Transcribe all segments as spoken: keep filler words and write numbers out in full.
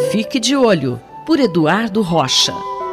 Fique de olho, por Eduardo Rocha.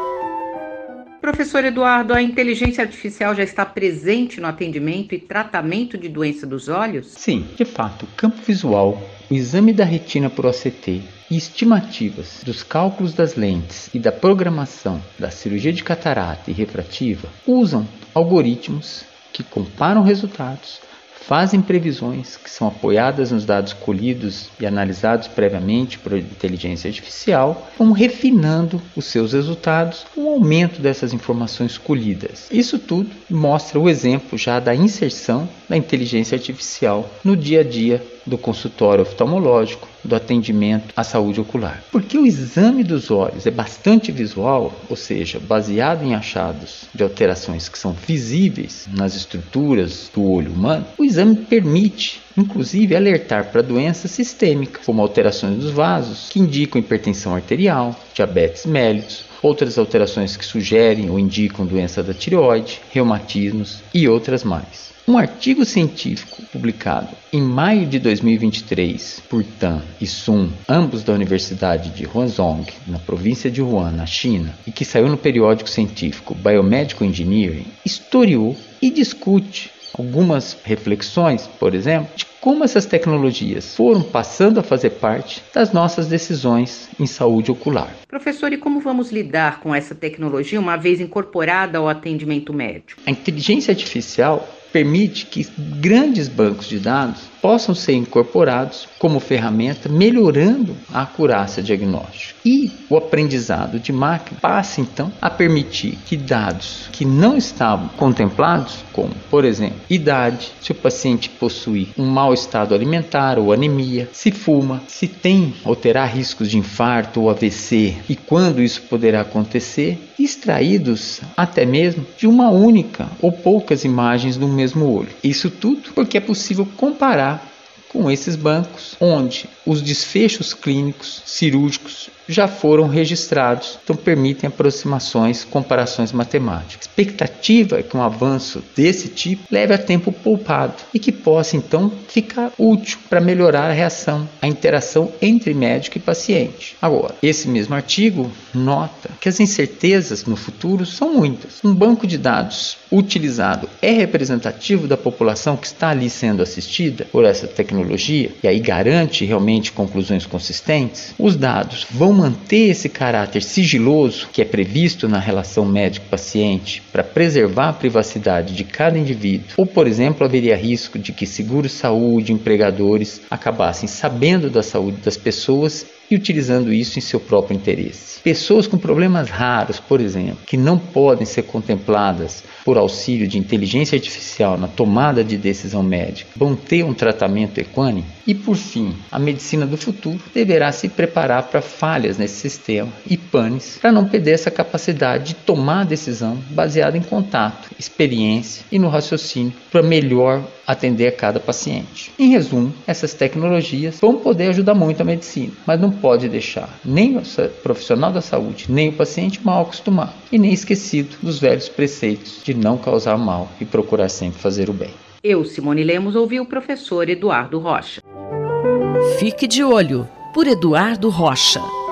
Professor Eduardo, a inteligência artificial já está presente no atendimento e tratamento de doença dos olhos? Sim, de fato, o campo visual, o exame da retina por O C T e estimativas dos cálculos das lentes e da programação da cirurgia de catarata e refrativa usam algoritmos que comparam resultados, fazem previsões que são apoiadas nos dados colhidos e analisados previamente por inteligência artificial, vão refinando os seus resultados com o aumento dessas informações colhidas. Isso tudo mostra o exemplo já da inserção da inteligência artificial no dia a dia do consultório oftalmológico, do atendimento à saúde ocular. Porque o exame dos olhos é bastante visual, ou seja, baseado em achados de alterações que são visíveis nas estruturas do olho humano, o exame permite, inclusive, alertar para doenças sistêmicas, como alterações dos vasos, que indicam hipertensão arterial, diabetes mellitus, outras alterações que sugerem ou indicam doença da tireoide, reumatismos e outras mais. Um artigo científico publicado em maio de dois mil e vinte e três por Tan e Sun, ambos da Universidade de Huazhong, na província de Wuhan, na China, e que saiu no periódico científico Biomedical Engineering, historiou e discute algumas reflexões, por exemplo, de como essas tecnologias foram passando a fazer parte das nossas decisões em saúde ocular. Professor, e como vamos lidar com essa tecnologia uma vez incorporada ao atendimento médico? A inteligência artificial permite que grandes bancos de dados possam ser incorporados como ferramenta, melhorando a acurácia diagnóstica. E o aprendizado de máquina passa, então, a permitir que dados que não estavam contemplados, como, por exemplo, idade, se o paciente possui um mau estado alimentar ou anemia, se fuma, se tem ou terá riscos de infarto ou A V C e quando isso poderá acontecer, extraídos até mesmo de uma única ou poucas imagens do mesmo olho. Isso tudo porque é possível comparar com esses bancos, onde os desfechos clínicos cirúrgicos já foram registrados, então permitem aproximações, comparações matemáticas. A expectativa é que um avanço desse tipo leve a tempo poupado e que possa então ficar útil para melhorar a reação, a interação entre médico e paciente. Agora, esse mesmo artigo nota que as incertezas no futuro são muitas. Um banco de dados utilizado é representativo da população que está ali sendo assistida por essa tecnologia e aí garante realmente conclusões consistentes? Os dados vão manter esse caráter sigiloso que é previsto na relação médico-paciente para preservar a privacidade de cada indivíduo? Ou, por exemplo, haveria risco de que seguros-saúde, empregadores acabassem sabendo da saúde das pessoas e utilizando isso em seu próprio interesse? Pessoas com problemas raros, por exemplo, que não podem ser contempladas por auxílio de inteligência artificial na tomada de decisão médica, vão ter um tratamento equânime? E, por fim, a medicina do futuro deverá se preparar para falhas nesse sistema e panes para não perder essa capacidade de tomar a decisão baseada em contato, experiência e no raciocínio para melhor atender a cada paciente. Em resumo, essas tecnologias vão poder ajudar muito a medicina, mas não pode deixar nem o profissional da saúde, nem o paciente mal acostumado e nem esquecido dos velhos preceitos de não causar mal e procurar sempre fazer o bem. Eu, Simone Lemos, ouvi o professor Eduardo Rocha. Fique de olho, por Eduardo Rocha.